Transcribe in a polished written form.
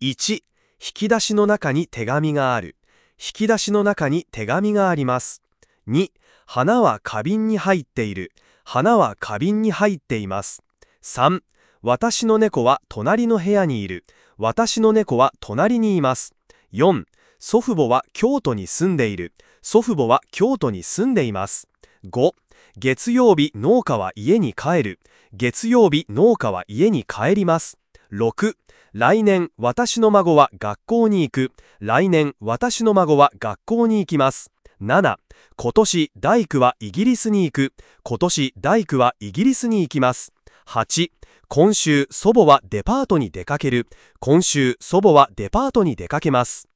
1、引き出しの中に手紙がある。引き出しの中に手紙があります。2、花は花瓶に入っている。花は花瓶に入っています。3、私の猫は隣の部屋にいる。私の猫は隣にいます。4、祖父母は京都に住んでいる。祖父母は京都に住んでいます。5、月曜日農家は家に帰る。月曜日農家は家に帰ります。6、来年私の孫は学校に行く。来年私の孫は学校に行きます。7、今年大工はイギリスに行く。今年大工はイギリスに行きます。8、今週祖母はデパートに出かける。今週祖母はデパートに出かけます。